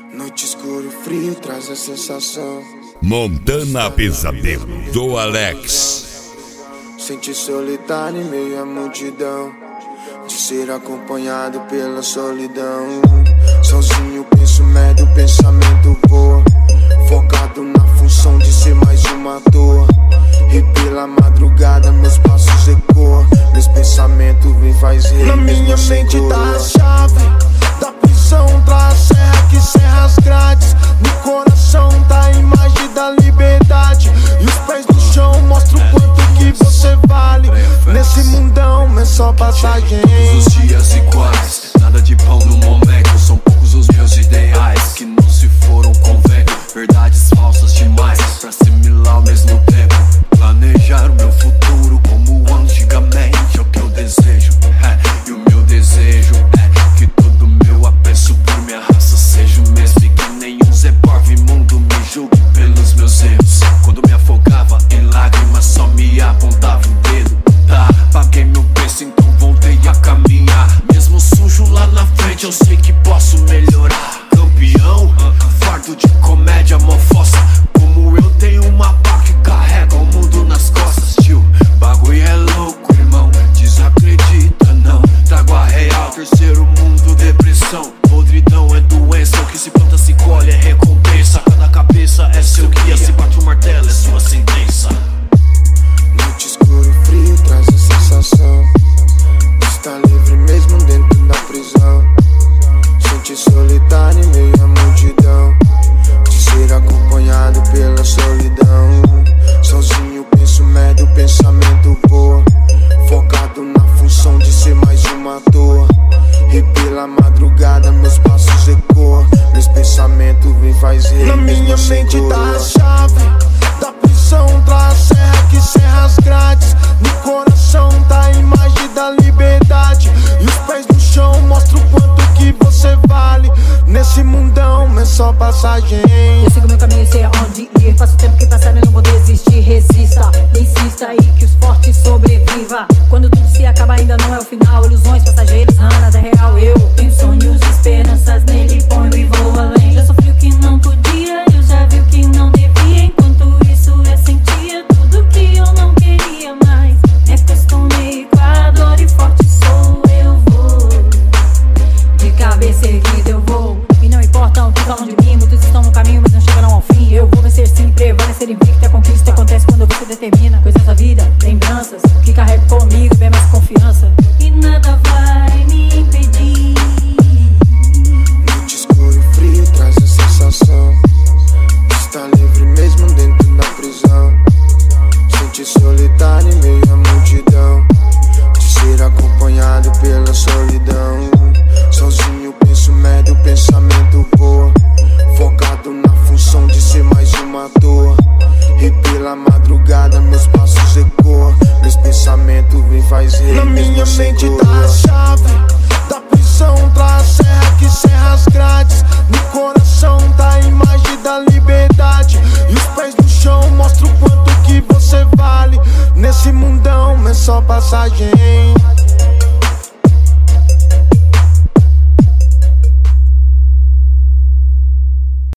Noite escuro, frio, traz a sensação. Montana Pesadelo, do Alex. Sente solitário em meio à multidão, de ser acompanhado pela solidão. Sozinho penso merda, o pensamento voa, focado na função de ser mais uma toa. E pela madrugada meus passos ecoam, meus pensamentos vêm faz rir. Na minha mente tá a chave da prisão, traz a serra que serra as grades. No coração tá a imagem da liberdade, e os pés no chão mostram o quanto que você vale. Nesse mundão é só passagem. Todos os dias iguais, nada de pão no momento. São poucos os meus ideais que não se foram com vento. Verdades falsas demais pra assimilar ao mesmo tempo. Planejar o meu futuro como antigamente é o que eu desejo. E o meu desejo é que todo meu apreço por minha raça seja o mesmo, e que nenhum Zé Porve imundo me julgue pelos meus erros. Quando me afogava em lágrimas só me apontava o dedo. Paguei meu preço, então voltei a caminhar. Mesmo sujo lá na frente eu sei que posso melhorar. Campeão, fardo de comédia mofossa. Como eu tenho uma pá que carrega o mundo nas costas, tio. Bagulho é louco, irmão, desacredita não. Trago a real, terceiro mundo, depressão. Podridão é doença, o que se planta se colhe é recompensa. Cada cabeça é seu guia, se bate o martelo é sua sentença. Noite escuro, frio, traz a sensação de estar livre mesmo dentro da prisão. Sente solitário em meio à multidão, de ser acompanhado pela solidão. Sozinho penso merda, o pensamento voa, focado na função de ser mais uma toa. E pela madrugada meus passos ecoam, meus pensamentos vêm faz rir. Na minha mente tá a chave da prisão, traz a serra que serra as grades. No coração tá a imagem da liberdade, e os pés no chão mostram o quanto que você vale. Nesse mundão é só passagem. Eu sigo meu caminho, sei aonde ir. Faço o tempo que passar, eu não vou desistir. Resista, insista aí que os fortes sobrevivam. Quando tudo se acaba ainda não é o final. Ilusões passageiras, ranas é real. Eu tenho sonhos, esperanças, nele ponho e vou além. Já sofri o que não podia, eu já vi o que não devia. Enquanto isso eu sentia tudo que eu não queria mais. Me acostumei com a dor e forte sou eu vou. De cabeça erguida eu vou, e não importa o que falam de mim. Muitos estão no caminho mas não chegarão ao fim. Eu vou vencer sim, prevalecer invicto. A conquista acontece quando você determina coisas da vida, lembranças, o que carrego comigo, bem mais confiança. E nada vai me impedir. Noite escuro, frio, traz a sensação de estar livre mesmo dentro da prisão. Sente solitário em meio à multidão, de ser acompanhado pela solidão. Sozinho penso merda, o pensamento voa, focado na função de ser mais uma toa. E pela madrugada meus passos ecoam, meus pensamentos vêm faz rir. Na minha mente tá a chave da prisão, traz a serra que serra as grades. No coração tá a imagem da liberdade, e os pés no chão mostram o quanto que você vale. Nesse mundão é só passagem.